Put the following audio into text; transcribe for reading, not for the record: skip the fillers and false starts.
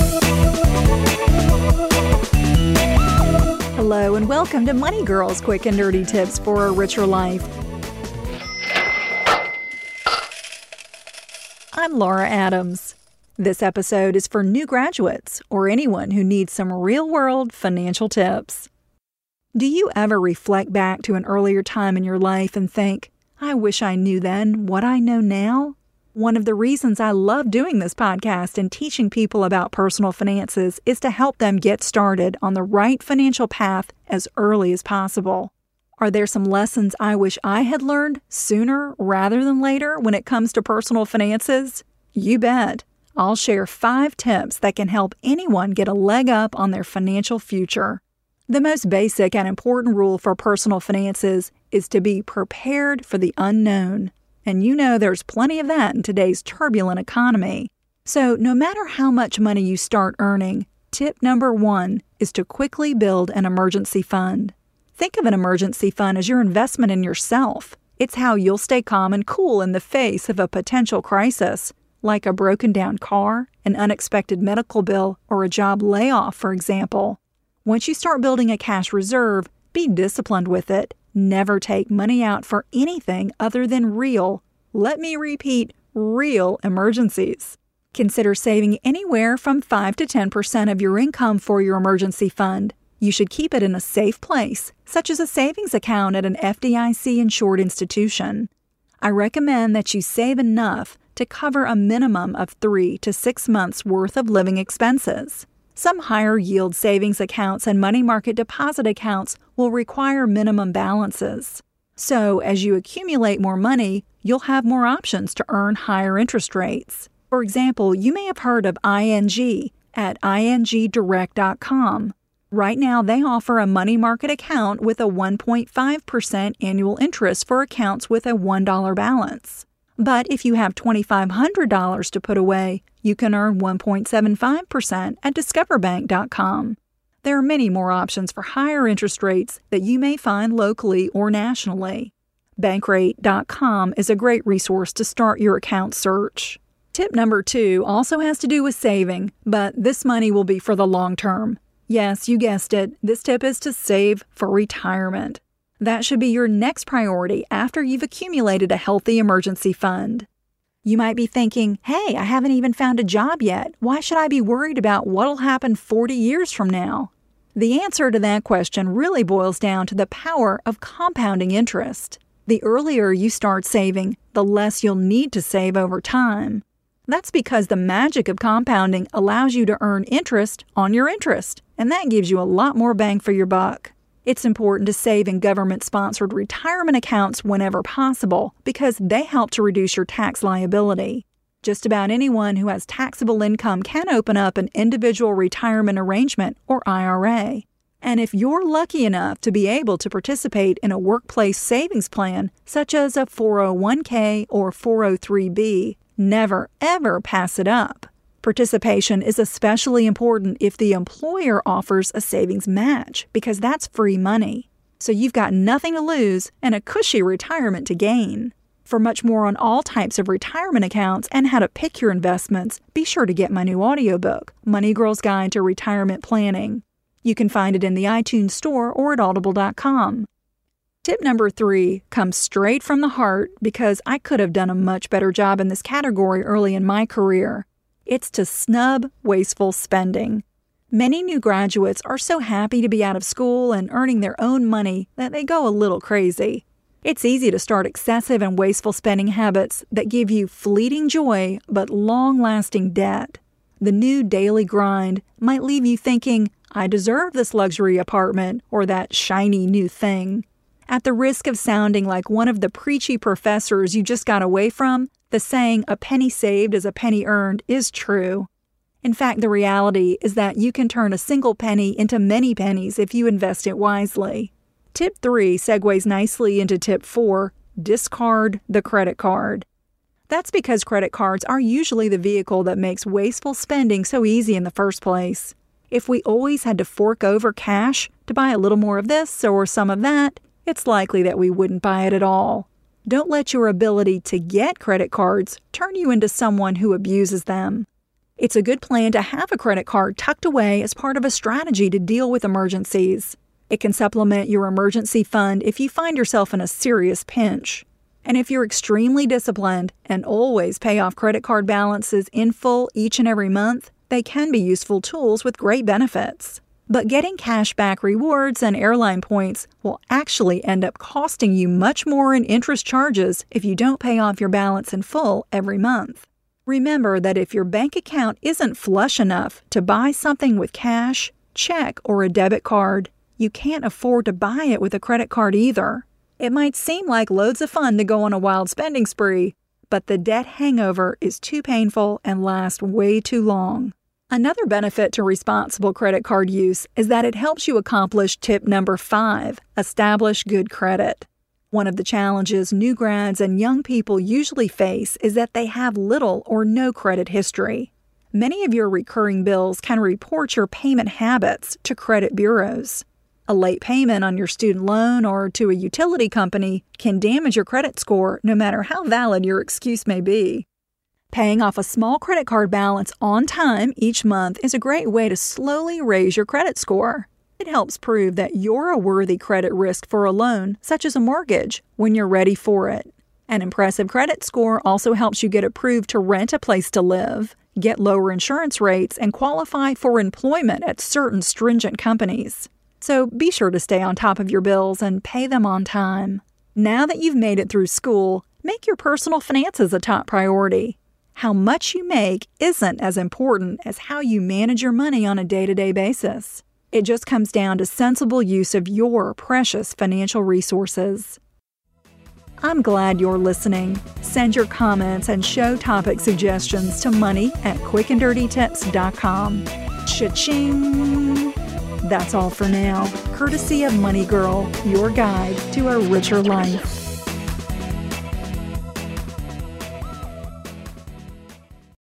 Hello and welcome to Money Girls Quick and Dirty Tips for a Richer Life. I'm Laura Adams. This episode is for new graduates or anyone who needs some real-world financial tips. Do you ever reflect back to an earlier time in your life and think, I wish I knew then what I know now? One of the reasons I love doing this podcast and teaching people about personal finances is to help them get started on the right financial path as early as possible. Are there some lessons I wish I had learned sooner rather than later when it comes to personal finances? You bet. I'll share 5 tips that can help anyone get a leg up on their financial future. The most basic and important rule for personal finances is to be prepared for the unknown. And you know there's plenty of that in today's turbulent economy. So no matter how much money you start earning, tip number 1 is to quickly build an emergency fund. Think of an emergency fund as your investment in yourself. It's how you'll stay calm and cool in the face of a potential crisis, like a broken down car, an unexpected medical bill, or a job layoff, for example. Once you start building a cash reserve, be disciplined with it. Never take money out for anything other than real, let me repeat, real emergencies. Consider saving anywhere from 5 to 10% of your income for your emergency fund. You should keep it in a safe place, such as a savings account at an FDIC-insured institution. I recommend that you save enough to cover a minimum of 3 to 6 months' worth of living expenses. Some higher-yield savings accounts and money market deposit accounts will require minimum balances. So, as you accumulate more money, you'll have more options to earn higher interest rates. For example, you may have heard of ING at ingdirect.com. Right now, they offer a money market account with a 1.5% annual interest for accounts with a $1 balance. But if you have $2,500 to put away, you can earn 1.75% at discoverbank.com. There are many more options for higher interest rates that you may find locally or nationally. Bankrate.com is a great resource to start your account search. Tip number 2 also has to do with saving, but this money will be for the long term. Yes, you guessed it, this tip is to save for retirement. That should be your next priority after you've accumulated a healthy emergency fund. You might be thinking, hey, I haven't even found a job yet. Why should I be worried about what'll happen 40 years from now? The answer to that question really boils down to the power of compounding interest. The earlier you start saving, the less you'll need to save over time. That's because the magic of compounding allows you to earn interest on your interest, and that gives you a lot more bang for your buck. It's important to save in government-sponsored retirement accounts whenever possible because they help to reduce your tax liability. Just about anyone who has taxable income can open up an individual retirement arrangement or IRA. And if you're lucky enough to be able to participate in a workplace savings plan, such as a 401k or 403b, never ever pass it up. Participation is especially important if the employer offers a savings match because that's free money. So you've got nothing to lose and a cushy retirement to gain. For much more on all types of retirement accounts and how to pick your investments, be sure to get my new audiobook, Money Girl's Guide to Retirement Planning. You can find it in the iTunes Store or at audible.com. Tip number 3 comes straight from the heart because I could have done a much better job in this category early in my career. It's to snub wasteful spending. Many new graduates are so happy to be out of school and earning their own money that they go a little crazy. It's easy to start excessive and wasteful spending habits that give you fleeting joy but long-lasting debt. The new daily grind might leave you thinking, I deserve this luxury apartment or that shiny new thing. At the risk of sounding like one of the preachy professors you just got away from, the saying, a penny saved is a penny earned, is true. In fact, the reality is that you can turn a single penny into many pennies if you invest it wisely. Tip 3 segues nicely into tip 4, discard the credit card. That's because credit cards are usually the vehicle that makes wasteful spending so easy in the first place. If we always had to fork over cash to buy a little more of this or some of that, it's likely that we wouldn't buy it at all. Don't let your ability to get credit cards turn you into someone who abuses them. It's a good plan to have a credit card tucked away as part of a strategy to deal with emergencies. It can supplement your emergency fund if you find yourself in a serious pinch. And if you're extremely disciplined and always pay off credit card balances in full each and every month, they can be useful tools with great benefits. But getting cash back rewards and airline points will actually end up costing you much more in interest charges if you don't pay off your balance in full every month. Remember that if your bank account isn't flush enough to buy something with cash, check, or a debit card, you can't afford to buy it with a credit card either. It might seem like loads of fun to go on a wild spending spree, but the debt hangover is too painful and lasts way too long. Another benefit to responsible credit card use is that it helps you accomplish tip number 5, establish good credit. One of the challenges new grads and young people usually face is that they have little or no credit history. Many of your recurring bills can report your payment habits to credit bureaus. A late payment on your student loan or to a utility company can damage your credit score no matter how valid your excuse may be. Paying off a small credit card balance on time each month is a great way to slowly raise your credit score. It helps prove that you're a worthy credit risk for a loan, such as a mortgage, when you're ready for it. An impressive credit score also helps you get approved to rent a place to live, get lower insurance rates, and qualify for employment at certain stringent companies. So be sure to stay on top of your bills and pay them on time. Now that you've made it through school, make your personal finances a top priority. How much you make isn't as important as how you manage your money on a day-to-day basis. It just comes down to sensible use of your precious financial resources. I'm glad you're listening. Send your comments and show topic suggestions to money@quickanddirtytips.com. Cha-ching! That's all for now, courtesy of Money Girl, your guide to a richer life.